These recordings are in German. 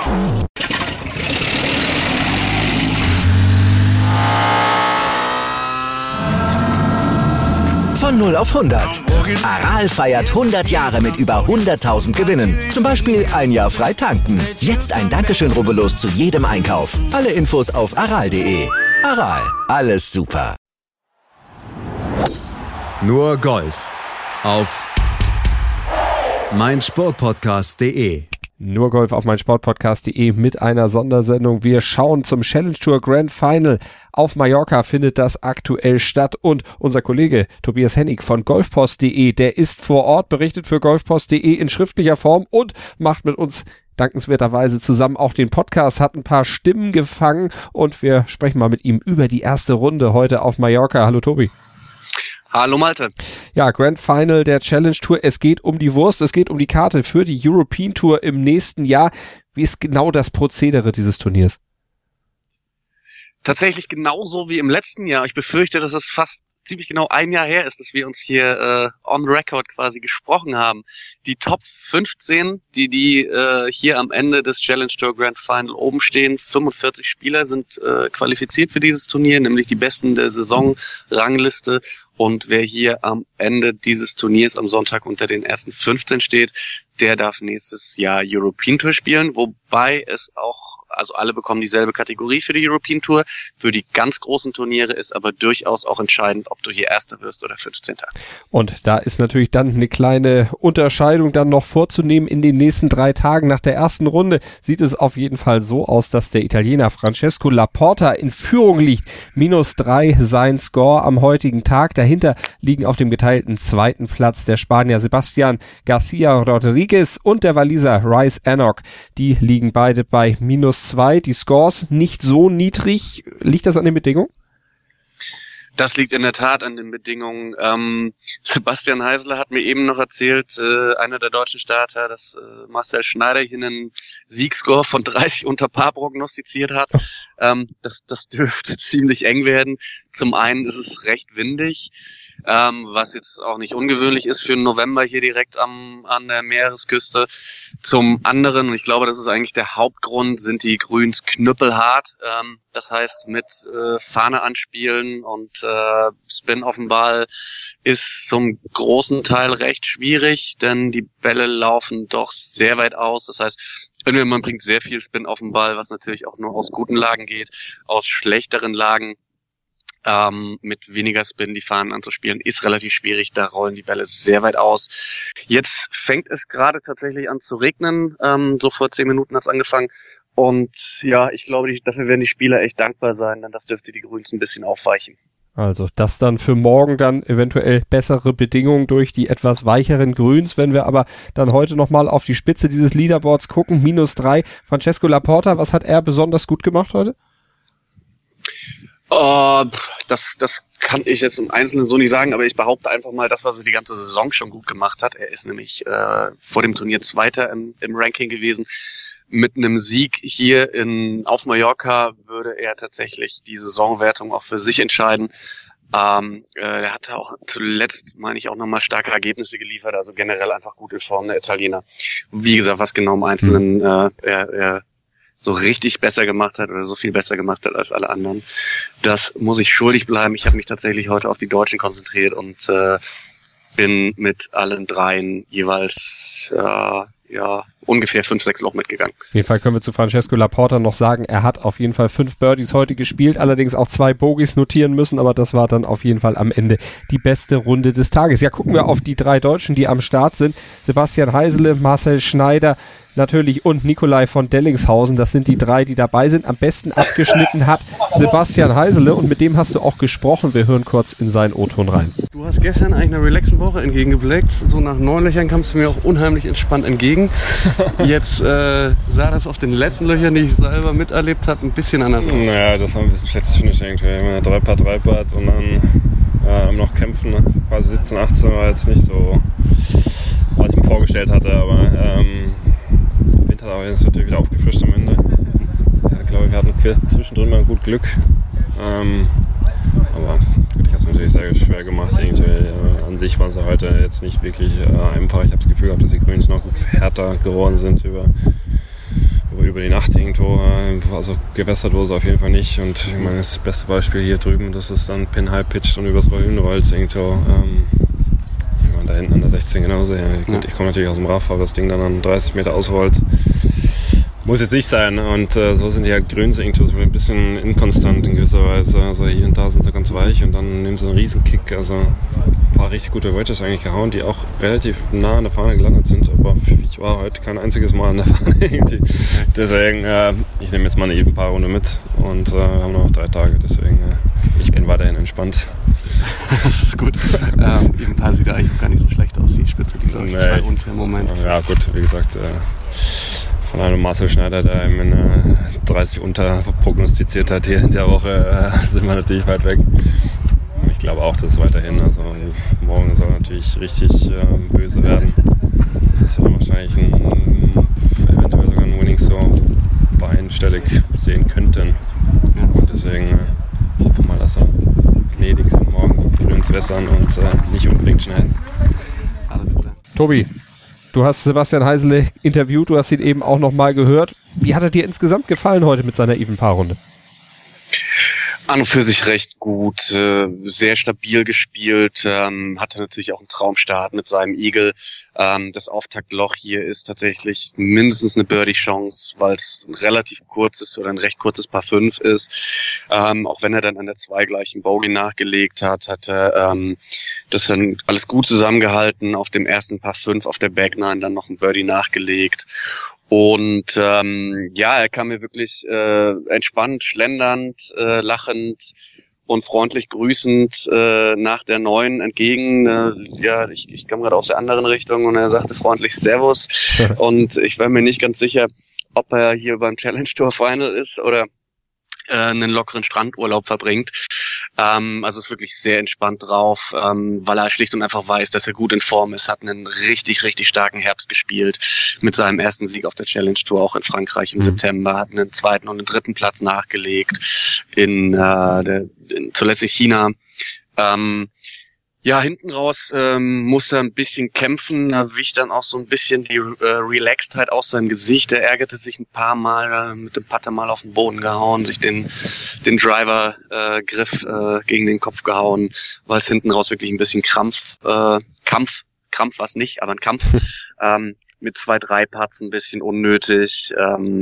Von 0 auf 100. Aral feiert 100 Jahre mit über 100.000 Gewinnen. Zum Beispiel ein Jahr frei tanken. Jetzt ein Dankeschön, rubbellos zu jedem Einkauf. Alle Infos auf aral.de. Aral, alles super. Nur Golf auf meinsportpodcast.de. Nur Golf auf meinsportpodcast.de mit einer Sondersendung. Wir schauen zum Challenge Tour Grand Final. Auf Mallorca findet das aktuell statt und unser Kollege Tobias Hennig von golfpost.de, der ist vor Ort, berichtet für golfpost.de in schriftlicher Form und macht mit uns dankenswerterweise zusammen auch den Podcast, hat ein paar Stimmen gefangen und wir sprechen mal mit ihm über die erste Runde heute auf Mallorca. Hallo Tobi. Hallo Malte. Ja, Grand Final der Challenge Tour. Es geht um die Wurst, es geht um die Karte für die European Tour im nächsten Jahr. Wie ist genau das Prozedere dieses Turniers? Tatsächlich genauso wie im letzten Jahr. Ich befürchte, dass es fast ziemlich genau ein Jahr her ist, dass wir uns hier on record quasi gesprochen haben. Die Top 15, die hier am Ende des Challenge Tour Grand Final oben stehen, 45 Spieler sind qualifiziert für dieses Turnier, nämlich die Besten der Saisonrangliste. Und wer hier am Ende dieses Turniers am Sonntag unter den ersten 15 steht, der darf nächstes Jahr European Tour spielen, wobei es auch, also alle bekommen dieselbe Kategorie für die European Tour. Für die ganz großen Turniere ist aber durchaus auch entscheidend, ob du hier Erster wirst oder 15. Und da ist natürlich dann eine kleine Unterscheidung dann noch vorzunehmen in den nächsten 3 Tagen. Nach der ersten Runde sieht es auf jeden Fall so aus, dass der Italiener Francesco Laporta in Führung liegt. -3 sein Score am heutigen Tag. Dahinter liegen auf dem geteilten zweiten Platz der Spanier Sebastián García Rodríguez und der Waliser Rhys Enoch. Die liegen beide bei -2. Die Scores nicht so niedrig. Liegt das an den Bedingungen? Das liegt in der Tat an den Bedingungen. Sebastian Heisler hat mir eben noch erzählt, einer der deutschen Starter, dass Marcel Schneider hier einen Siegscore von 30 unter Par prognostiziert hat. Das dürfte ziemlich eng werden. Zum einen ist es recht windig, was jetzt auch nicht ungewöhnlich ist für den November hier direkt an der Meeresküste. Zum anderen, und ich glaube, das ist eigentlich der Hauptgrund, sind die Grüns knüppelhart. Das heißt, mit Fahne anspielen und Spin auf dem Ball ist zum großen Teil recht schwierig, denn die Bälle laufen doch sehr weit aus. Das heißt, entweder man bringt sehr viel Spin auf den Ball, was natürlich auch nur aus guten Lagen geht, aus schlechteren Lagen mit weniger Spin die Fahnen anzuspielen, ist relativ schwierig. Da rollen die Bälle sehr weit aus. Jetzt fängt es gerade tatsächlich an zu regnen. So vor 10 Minuten hat es angefangen. Und ja, ich glaube, dafür werden die Spieler echt dankbar sein, denn das dürfte die Grüns ein bisschen aufweichen. Also das dann für morgen dann eventuell bessere Bedingungen durch die etwas weicheren Grüns. Wenn wir aber dann heute nochmal auf die Spitze dieses Leaderboards gucken, -3. Francesco Laporta, was hat er besonders gut gemacht heute? Das kann ich jetzt im Einzelnen so nicht sagen, aber ich behaupte einfach mal, das, was er die ganze Saison schon gut gemacht hat. Er ist nämlich vor dem Turnier Zweiter im Ranking gewesen. Mit einem Sieg hier auf Mallorca würde er tatsächlich die Saisonwertung auch für sich entscheiden. Er hatte auch zuletzt, meine ich, auch nochmal starke Ergebnisse geliefert, also generell einfach gut in Form der Italiener. Wie gesagt, was genau im Einzelnen er so richtig besser gemacht hat oder so viel besser gemacht hat als alle anderen. Das muss ich schuldig bleiben. Ich habe mich tatsächlich heute auf die Deutschen konzentriert und bin mit allen dreien jeweils ungefähr 5-6 Loch mitgegangen. Auf jeden Fall können wir zu Francesco Laporta noch sagen, er hat auf jeden Fall 5 Birdies heute gespielt, allerdings auch 2 Bogies notieren müssen, aber das war dann auf jeden Fall am Ende die beste Runde des Tages. Ja, gucken wir auf die 3 Deutschen, die am Start sind. Sebastian Heisele, Marcel Schneider natürlich und Nikolai von Dellingshausen. Das sind die 3, die dabei sind. Am besten abgeschnitten hat Sebastian Heisele und mit dem hast du auch gesprochen. Wir hören kurz in seinen O-Ton rein. Du hast gestern eigentlich eine relaxen Woche entgegengeblickt. So nach 9 Löchern kamst du mir auch unheimlich entspannt entgegen. Jetzt sah das auf den letzten Löchern, die ich selber miterlebt habe, ein bisschen anders aus. Naja, das war ein bisschen schlechtes Finish irgendwie. Eine 3-Putt und dann noch kämpfen. Quasi 17, 18 war jetzt nicht so, was ich mir vorgestellt hatte, aber Wind hat auch jetzt natürlich wieder aufgefrischt am Ende. Ich glaube, wir hatten zwischendrin mal gut Glück. Aber gut, ich habe es natürlich sehr schwer gemacht. An sich waren sie heute jetzt nicht wirklich einfach. Ich habe das Gefühl gehabt, dass die Grüns noch härter geworden sind über über die Nacht irgendwo, also gewässert wurde es auf jeden Fall nicht. Und ich meine, das beste Beispiel hier drüben, dass es dann Pin-High pitcht und übers Grün rollt irgendwo. Ich meine, da hinten an der 16 genauso. Ja. Gut, ich komme natürlich aus dem Raff, aber das Ding dann an 30 Meter ausrollt. Muss jetzt nicht sein. Und so sind die halt Grüns irgendwo so ein bisschen inkonstant in gewisser Weise. Also hier und da sind sie ganz weich und dann nehmen sie einen Riesenkick. Also ein paar richtig gute Wedges eigentlich gehauen, die auch relativ nah an der Fahne gelandet sind. Aber ich war heute kein einziges Mal an der Fahne irgendwie. Deswegen, ich nehme jetzt mal eine Even-Paar-Runde mit und wir haben noch 3 Tage. Deswegen, ich bin weiterhin entspannt. Das ist gut. Even-Paar sieht eigentlich gar nicht so schlecht aus. Die Spitze, die glaube ich 2 unter im Moment. Ja gut, wie gesagt, von einem Marcel Schneider, der ihm in 30 unter prognostiziert hat hier in der Woche, sind wir natürlich weit weg. Ich glaube auch, dass es weiterhin, also morgen soll natürlich richtig böse werden. Dass wir dann wahrscheinlich eventuell sogar einen Winning Score einstellig sehen könnten. Und deswegen hoffen wir mal, dass wir gnädig sind morgen, die Grüns wässern und nicht unbedingt schnell. Alles klar. Tobi, du hast Sebastian Heisele interviewt, du hast ihn eben auch nochmal gehört. Wie hat er dir insgesamt gefallen heute mit seiner Even-Paar-Runde? An und für sich recht gut, sehr stabil gespielt, hatte natürlich auch einen Traumstart mit seinem Eagle. Das Auftaktloch hier ist tatsächlich mindestens eine Birdie-Chance, weil es ein relativ kurzes oder ein recht kurzes Par 5 ist. Auch wenn er dann an der 2 gleich einen Bogey nachgelegt hat, hat er das dann alles gut zusammengehalten. Auf dem ersten Par 5 auf der Back 9 dann noch ein Birdie nachgelegt. Und er kam mir wirklich entspannt, schlendernd, lachend und freundlich grüßend nach der 9 entgegen. Ich kam gerade aus der anderen Richtung und er sagte freundlich Servus. Und ich war mir nicht ganz sicher, ob er hier beim Challenge Tour Final ist oder einen lockeren Strandurlaub verbringt. Also ist wirklich sehr entspannt drauf, weil er schlicht und einfach weiß, dass er gut in Form ist, hat einen richtig, richtig starken Herbst gespielt mit seinem ersten Sieg auf der Challenge Tour, auch in Frankreich im September, hat einen 2. und einen 3. Platz nachgelegt in zuletzt in China. Hinten raus musste er ein bisschen kämpfen, da wich dann auch so ein bisschen die Relaxedheit aus seinem Gesicht. Er ärgerte sich ein paar Mal, mit dem Putter mal auf den Boden gehauen, sich den Driver-Griff gegen den Kopf gehauen, weil es hinten raus wirklich ein bisschen Krampf war es nicht, aber ein Kampf mit 2-3 Putts ein bisschen unnötig,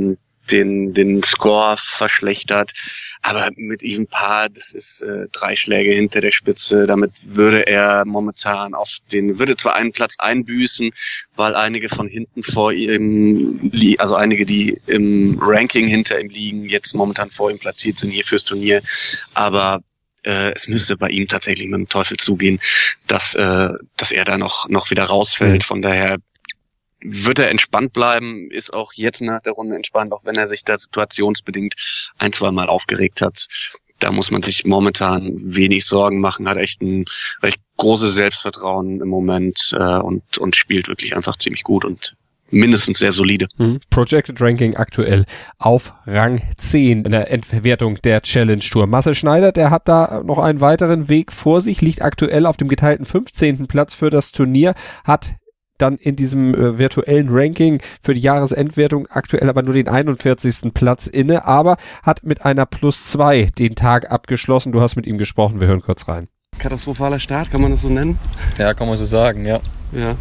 den Score verschlechtert, aber mit Even Paar, das ist 3 Schläge hinter der Spitze, damit würde er momentan würde zwar einen Platz einbüßen, weil einige von hinten vor ihm, also einige, die im Ranking hinter ihm liegen, jetzt momentan vor ihm platziert sind hier fürs Turnier, aber es müsste bei ihm tatsächlich mit dem Teufel zugehen, dass er da noch wieder rausfällt, von daher wird er entspannt bleiben, ist auch jetzt nach der Runde entspannt, auch wenn er sich da situationsbedingt 1-2 Mal aufgeregt hat. Da muss man sich momentan wenig Sorgen machen, hat echt ein recht großes Selbstvertrauen im Moment und spielt wirklich einfach ziemlich gut und mindestens sehr solide. Projected Ranking aktuell auf Rang 10 in der Endwertung der Challenge Tour. Marcel Schneider, der hat da noch einen weiteren Weg vor sich, liegt aktuell auf dem geteilten 15. Platz für das Turnier, hat dann in diesem virtuellen Ranking für die Jahresendwertung aktuell aber nur den 41. Platz inne, aber hat mit einer +2 den Tag abgeschlossen. Du hast mit ihm gesprochen, wir hören kurz rein. Katastrophaler Start, kann man das so nennen? Ja, kann man so sagen, ja. Ja.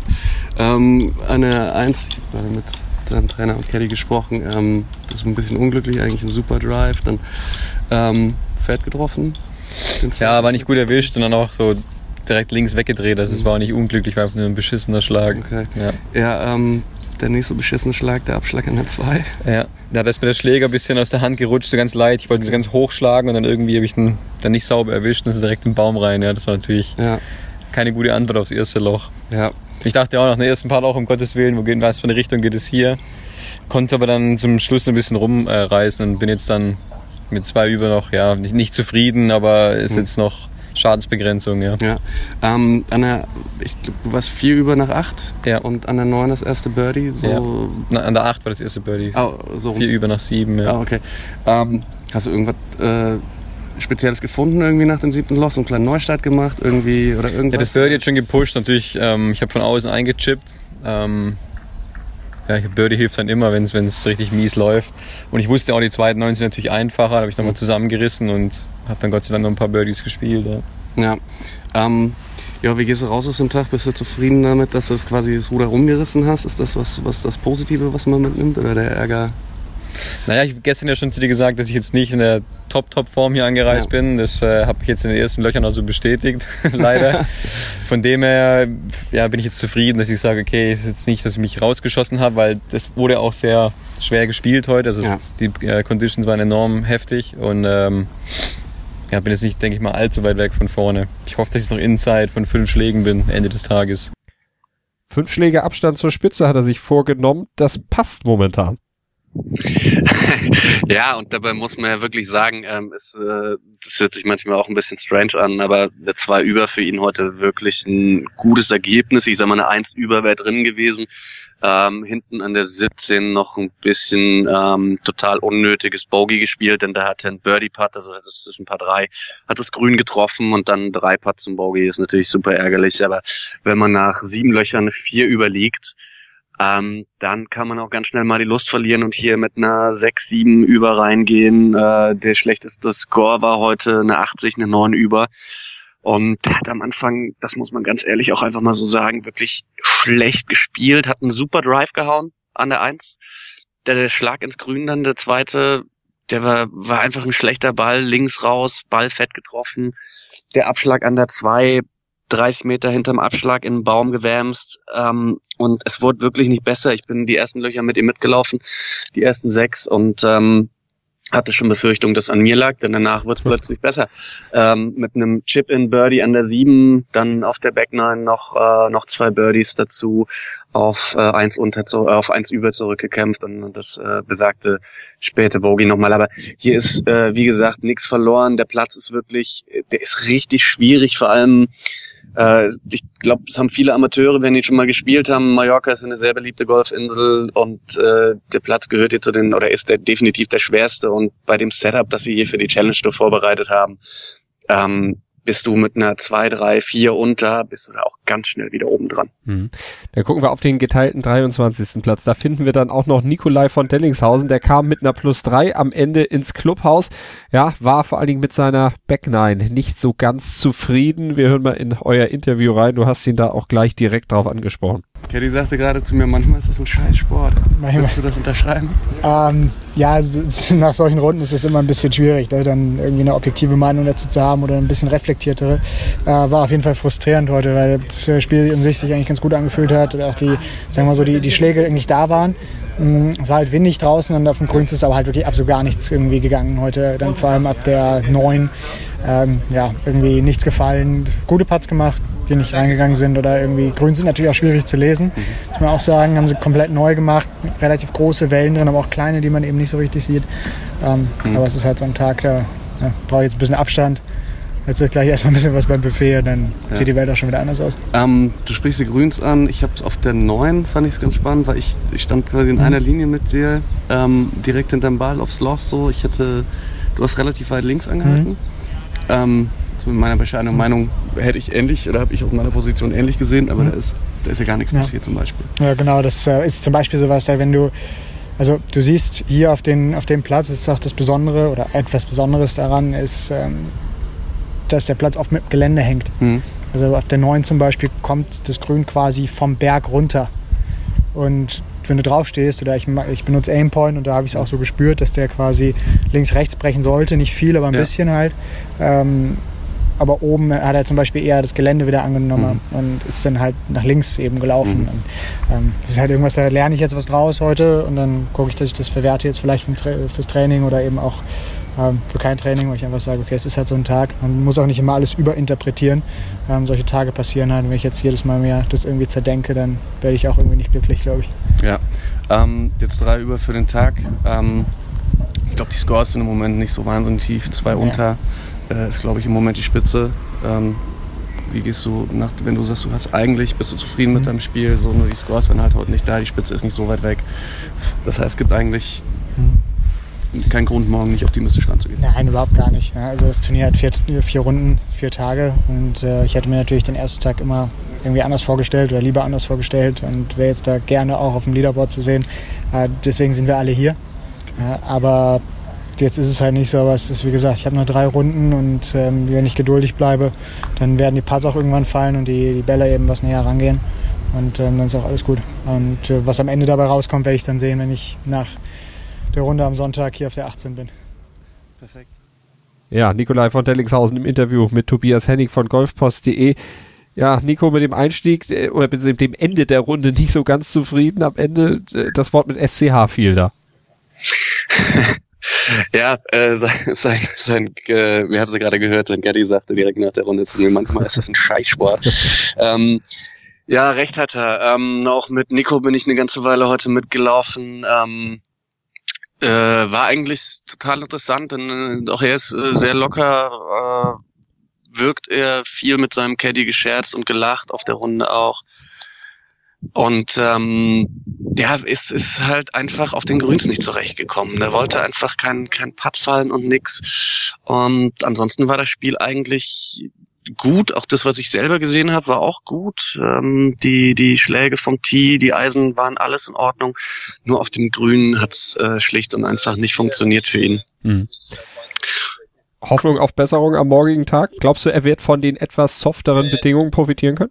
Eine 1, ich habe gerade mit deinem Trainer und Caddy gesprochen, das ist ein bisschen unglücklich, eigentlich ein super Drive, dann Pferd getroffen. Ja, war nicht gut erwischt und dann auch so direkt links weggedreht, also es war auch nicht unglücklich, war einfach nur ein beschissener Schlag. Okay. Ja, der nächste beschissene Schlag, der Abschlag an der 2. Ja, da ist mir der Schläger ein bisschen aus der Hand gerutscht, so ganz leicht. Ich wollte ihn so ganz hochschlagen und dann irgendwie habe ich ihn dann nicht sauber erwischt und ist direkt im Baum rein. Ja, das war natürlich keine gute Antwort aufs erste Loch. Ja. Ich dachte auch nach dem ersten Part auch, um Gottes Willen, was für eine Richtung geht es hier? Konnte aber dann zum Schluss ein bisschen rumreißen und bin jetzt dann mit 2 über noch, nicht zufrieden, aber ist jetzt noch Schadensbegrenzung, ja. An der, ich glaube, du warst 4 über nach 8 und an der 9 das erste Birdie. So. Ja. An der 8 war das erste Birdie. So 4 über nach 7, ja. Okay. Hast du irgendwas Spezielles gefunden irgendwie nach dem 7. Loch? So einen kleinen Neustart gemacht irgendwie oder irgendwas? Ja, das Birdie hat schon gepusht, natürlich. Ich habe von außen eingechippt. Birdie hilft dann immer, wenn es richtig mies läuft. Und ich wusste auch, die zweiten 9 sind natürlich einfacher. Da habe ich nochmal zusammengerissen und habe dann Gott sei Dank noch ein paar Birdies gespielt. Ja. Wie gehst du raus aus dem Tag? Bist du zufrieden damit, dass du quasi das Ruder rumgerissen hast? Ist das was das Positive, was man mitnimmt, oder der Ärger? Naja, ich habe gestern ja schon zu dir gesagt, dass ich jetzt nicht in der Top-Form hier angereist bin. Das habe ich jetzt in den ersten Löchern auch so bestätigt, leider. Von dem her bin ich jetzt zufrieden, dass ich sage, okay, ist jetzt nicht, dass ich mich rausgeschossen habe, weil das wurde auch sehr schwer gespielt heute. Also die Conditions waren enorm heftig und bin jetzt nicht, denke ich mal, allzu weit weg von vorne. Ich hoffe, dass ich noch Inside von 5 Schlägen bin, Ende des Tages. 5 Schläge Abstand zur Spitze hat er sich vorgenommen. Das passt momentan. Ja, und dabei muss man ja wirklich sagen, das hört sich manchmal auch ein bisschen strange an, aber der 2 über für ihn heute wirklich ein gutes Ergebnis. Ich sag mal, eine 1 über wäre drin gewesen. Hinten an der 17 noch ein bisschen total unnötiges Bogey gespielt, denn da hat er einen Birdie-Putt, also das ist ein Paar 3, hat das Grün getroffen und dann 3 Putts zum Bogey, ist natürlich super ärgerlich, aber wenn man nach 7 Löchern 4 überliegt, dann kann man auch ganz schnell mal die Lust verlieren und hier mit einer 6-7 über reingehen. Der schlechteste Score war heute eine 80, eine 9 über. Und der hat am Anfang, das muss man ganz ehrlich auch einfach mal so sagen, wirklich schlecht gespielt, hat einen super Drive gehauen an der 1. Der Schlag ins Grün dann, der zweite, der war einfach ein schlechter Ball, links raus, Ball fett getroffen. Der Abschlag an der 2, 30 Meter hinterm Abschlag in den Baum gewämst, und es wurde wirklich nicht besser. Ich bin die ersten Löcher mit ihm mitgelaufen, die ersten 6, und hatte schon Befürchtung, dass an mir lag, denn danach wurde es plötzlich besser. Mit einem Chip-in-Birdie an der 7, dann auf der Back 9 noch 2 Birdies dazu, auf 1 über zurückgekämpft und das besagte späte Bogey nochmal. Aber hier ist, wie gesagt, nichts verloren. Der Platz ist wirklich, der ist richtig schwierig, vor allem ich glaube, es haben viele Amateure, wenn die schon mal gespielt haben. Mallorca ist eine sehr beliebte Golfinsel und der Platz gehört hier ist definitiv der schwerste. Und bei dem Setup, das sie hier für die Challenge Tour vorbereitet haben, bist du mit einer 2, 3, 4 unter, bist du da auch ganz schnell wieder oben dran. Dann gucken wir auf den geteilten 23. Platz. Da finden wir dann auch noch Nikolai von Dellingshausen. Der kam mit einer +3 am Ende ins Clubhaus. Ja, war vor allen Dingen mit seiner Back 9 nicht so ganz zufrieden. Wir hören mal in euer Interview rein. Du hast ihn da auch gleich direkt drauf angesprochen. Kelly sagte gerade zu mir, manchmal ist das ein Scheißsport. Willst du das unterschreiben? Ja, nach solchen Runden ist es immer ein bisschen schwierig, dann irgendwie eine objektive Meinung dazu zu haben oder ein bisschen reflektiertere. War auf jeden Fall frustrierend heute, weil das Spiel in sich eigentlich ganz gut angefühlt hat oder auch die Schläge eigentlich da waren. Es war halt windig draußen und auf dem Grün ist aber halt wirklich absolut gar nichts irgendwie gegangen heute. Dann vor allem ab der 9 irgendwie nichts gefallen. Gute Putts gemacht, die nicht reingegangen sind oder irgendwie. Grün sind natürlich auch schwierig zu lesen. Muss man auch sagen, haben sie komplett neu gemacht. Relativ große Wellen drin, aber auch kleine, die man eben nicht so richtig sieht. Aber es ist halt so ein Tag, da brauche ich jetzt ein bisschen Abstand. Jetzt ist gleich erstmal ein bisschen was beim Buffet und dann sieht die Welt auch schon wieder anders aus. Du sprichst die Grüns an. Ich habe es auf der 9, fand ich es ganz spannend, weil ich stand quasi in einer Linie mit dir, direkt hinterm Ball aufs Loch. So. Du hast relativ weit links angehalten. Mit meiner bescheidenen Meinung hätte ich ähnlich, oder habe ich auf meiner Position ähnlich gesehen, aber da ist ja gar nichts passiert zum Beispiel. Ja, genau, das ist zum Beispiel sowas, wenn du siehst hier auf dem Platz, ist auch das Besondere oder etwas Besonderes daran ist, dass der Platz oft mit Gelände hängt. Also auf der 9 zum Beispiel kommt das Grün quasi vom Berg runter. Und wenn du drauf stehst, oder ich benutze Aimpoint und da habe ich es auch so gespürt, dass der quasi links-rechts brechen sollte, nicht viel, aber ein bisschen halt. Aber oben hat er zum Beispiel eher das Gelände wieder angenommen und ist dann halt nach links eben gelaufen. Und, das ist halt irgendwas, da lerne ich jetzt was draus heute und dann gucke ich, dass ich das verwerte jetzt vielleicht fürs Training oder eben auch für kein Training, wo ich einfach sage, okay, es ist halt so ein Tag. Man muss auch nicht immer alles überinterpretieren. solche Tage passieren halt. Und wenn ich jetzt jedes Mal mehr das irgendwie zerdenke, dann werde ich auch irgendwie nicht glücklich, glaube ich. Ja, jetzt 3 über für den Tag. Ich glaube, die Scores sind im Moment nicht so wahnsinnig tief. 2 unter ist, glaube ich, im Moment die Spitze. Wie gehst du wenn du sagst, bist du zufrieden mit deinem Spiel, so nur die Scores werden halt heute nicht da, die Spitze ist nicht so weit weg. Das heißt, es gibt eigentlich kein Grund, morgen nicht optimistisch ranzugehen. Nein, überhaupt gar nicht. Also das Turnier hat 4 Runden, 4 Tage und ich hätte mir natürlich den ersten Tag immer irgendwie anders vorgestellt oder lieber anders vorgestellt und wäre jetzt da gerne auch auf dem Leaderboard zu sehen. Deswegen sind wir alle hier. Aber jetzt ist es halt nicht so, aber es ist, wie gesagt, ich habe nur 3 Runden und wenn ich geduldig bleibe, dann werden die Putts auch irgendwann fallen und die Bälle eben was näher rangehen und dann ist auch alles gut. Und was am Ende dabei rauskommt, werde ich dann sehen, wenn ich nach der Runde am Sonntag hier auf der 18 bin. Perfekt. Ja, Nikolai von Dellingshausen im Interview mit Tobias Hennig von golfpost.de. Ja, Nico, mit dem Einstieg oder mit dem Ende der Runde nicht so ganz zufrieden. Am Ende das Wort mit SCH fiel da. Ja, wir haben sie gerade gehört, sein Caddy sagte direkt nach der Runde zu mir, manchmal ist das ein Scheißsport. Ja, recht hat er. Auch mit Nico bin ich eine ganze Weile heute mitgelaufen. War eigentlich total interessant, denn auch er ist sehr locker, wirkt er viel mit seinem Caddy gescherzt und gelacht auf der Runde auch. Und ja, ist halt einfach auf den Grüns nicht zurechtgekommen. Der wollte einfach kein Putt fallen und nix. Und ansonsten war das Spiel eigentlich gut. Auch das, was ich selber gesehen habe, war auch gut. Die Schläge vom Tee, die Eisen waren alles in Ordnung. Nur auf dem Grün hat's schlicht und einfach nicht funktioniert für ihn. Mhm. Hoffnung auf Besserung am morgigen Tag? Glaubst du, er wird von den etwas softeren Bedingungen profitieren können?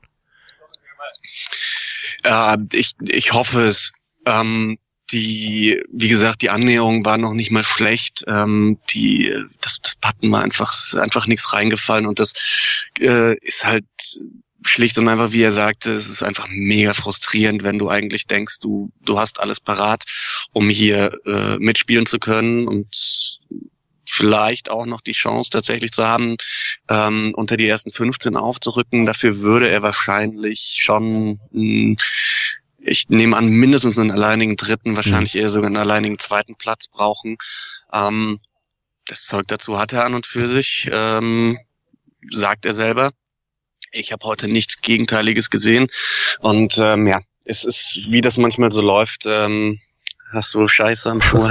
Ich hoffe es. Wie gesagt, die Annäherung war noch nicht mal schlecht. Das Putten war einfach nichts reingefallen und das ist halt schlicht und einfach, wie er sagte, es ist einfach mega frustrierend, wenn du eigentlich denkst, du hast alles parat, um hier mitspielen zu können und vielleicht auch noch die Chance tatsächlich zu haben, unter die ersten 15 aufzurücken. Dafür würde er wahrscheinlich schon, ich nehme an, mindestens einen alleinigen 3., wahrscheinlich eher sogar einen alleinigen 2. Platz brauchen. Das Zeug dazu hat er an und für sich, sagt er selber. Ich habe heute nichts Gegenteiliges gesehen. Und ja, es ist, wie das manchmal so läuft, hast du Scheiße am Schuh,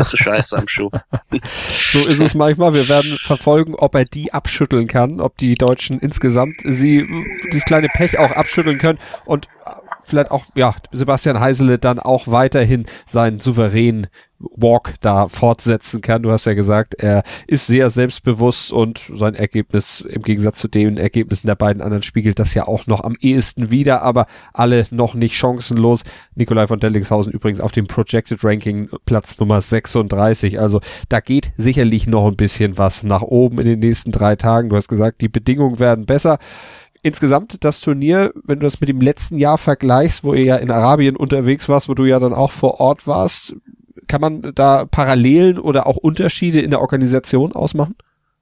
So ist es manchmal. Wir werden verfolgen, ob er die abschütteln kann, ob die Deutschen insgesamt dieses kleine Pech auch abschütteln können und vielleicht auch, ja, Sebastian Heisele dann auch weiterhin seinen souveränen Walk da fortsetzen kann. Du hast ja gesagt, er ist sehr selbstbewusst und sein Ergebnis im Gegensatz zu den Ergebnissen der beiden anderen spiegelt das ja auch noch am ehesten wider, aber alle noch nicht chancenlos. Nikolai von Dellingshausen übrigens auf dem Projected Ranking Platz Nummer 36. Also da geht sicherlich noch ein bisschen was nach oben in den nächsten 3 Tagen. Du hast gesagt, die Bedingungen werden besser. Insgesamt das Turnier, wenn du das mit dem letzten Jahr vergleichst, wo ihr ja in Arabien unterwegs warst, wo du ja dann auch vor Ort warst, kann man da Parallelen oder auch Unterschiede in der Organisation ausmachen?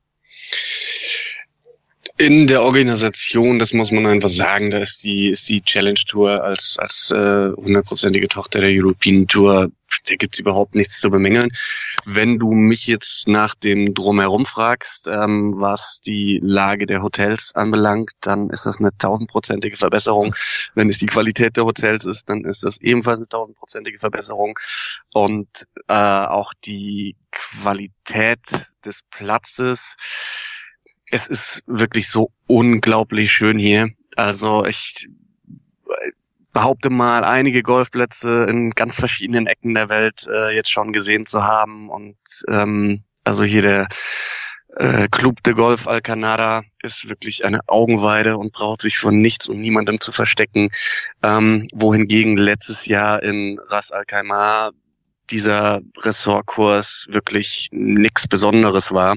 In der Organisation, das muss man einfach sagen, da ist die Challenge Tour als 100%ige Tochter der European Tour, da gibt's überhaupt nichts zu bemängeln. Wenn du mich jetzt nach dem Drumherum fragst, was die Lage der Hotels anbelangt, dann ist das eine 1000%ige Verbesserung. Wenn es die Qualität der Hotels ist, dann ist das ebenfalls eine 1000%ige Verbesserung. Und auch die Qualität des Platzes, es ist wirklich so unglaublich schön hier. Also ich behaupte mal, einige Golfplätze in ganz verschiedenen Ecken der Welt jetzt schon gesehen zu haben. Und also hier der Club de Golf Alcanada ist wirklich eine Augenweide und braucht sich von nichts und niemandem zu verstecken. Wohingegen letztes Jahr in Ras Al Khaimah dieser Ressortkurs wirklich nichts Besonderes war.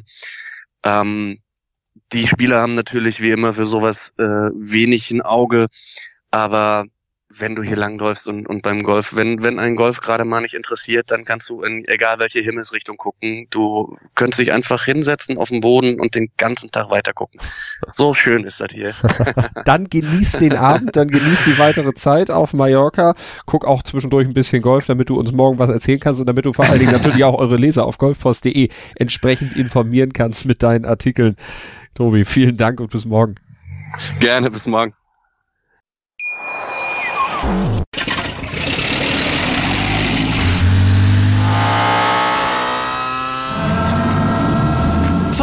Die Spieler haben natürlich wie immer für sowas wenig ein Auge, aber wenn du hier langläufst und beim Golf, wenn ein Golf gerade mal nicht interessiert, dann kannst du in egal welche Himmelsrichtung gucken. Du könntest dich einfach hinsetzen auf den Boden und den ganzen Tag weiter gucken. So schön ist das hier. Dann genieß den Abend, dann genieß die weitere Zeit auf Mallorca. Guck auch zwischendurch ein bisschen Golf, damit du uns morgen was erzählen kannst und damit du vor allen Dingen natürlich auch eure Leser auf golfpost.de entsprechend informieren kannst mit deinen Artikeln. Tobi, vielen Dank und bis morgen. Gerne, bis morgen.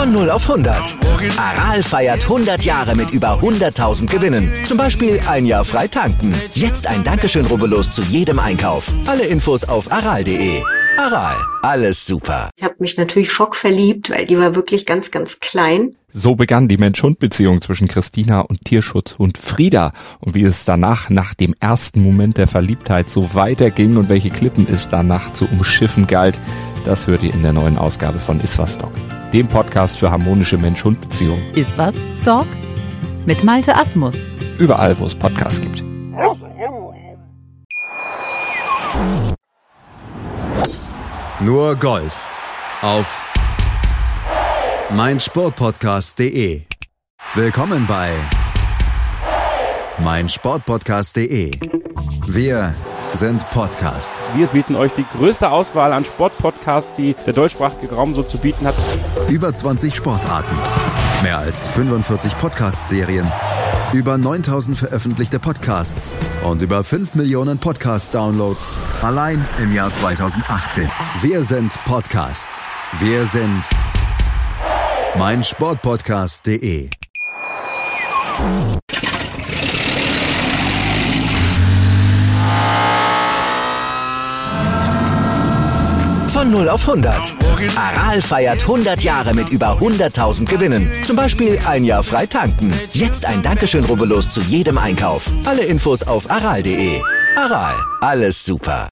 Von 0 auf 100. Aral feiert 100 Jahre mit über 100.000 Gewinnen. Zum Beispiel ein Jahr frei tanken. Jetzt ein Dankeschön, rubbellos zu jedem Einkauf. Alle Infos auf aral.de. Aral, alles super. Ich habe mich natürlich schockverliebt, weil die war wirklich ganz, ganz klein. So begann die Mensch-Hund-Beziehung zwischen Christina und Tierschutzhund Frieda. Und wie es danach, nach dem ersten Moment der Verliebtheit, so weiterging und welche Klippen es danach zu umschiffen galt, das hört ihr in der neuen Ausgabe von Iswas Dog, dem Podcast für harmonische Mensch-Hund-Beziehungen. Iswas Dog mit Malte Asmus. Überall, wo es Podcasts gibt. Nur Golf auf meinsportpodcast.de. Willkommen bei meinsportpodcast.de. Wir sind Podcast. Wir bieten euch die größte Auswahl an Sportpodcasts, die der deutschsprachige Raum so zu bieten hat. Über 20 Sportarten, mehr als 45 Podcast-Serien, über 9000 veröffentlichte Podcasts und über 5 Millionen Podcast-Downloads allein im Jahr 2018. Wir sind Podcast. Wir sind meinsportpodcast.de. Von 0 auf 100. Aral feiert 100 Jahre mit über 100.000 Gewinnen. Zum Beispiel ein Jahr frei tanken. Jetzt ein Dankeschön, rubbellos zu jedem Einkauf. Alle Infos auf aral.de. Aral, alles super.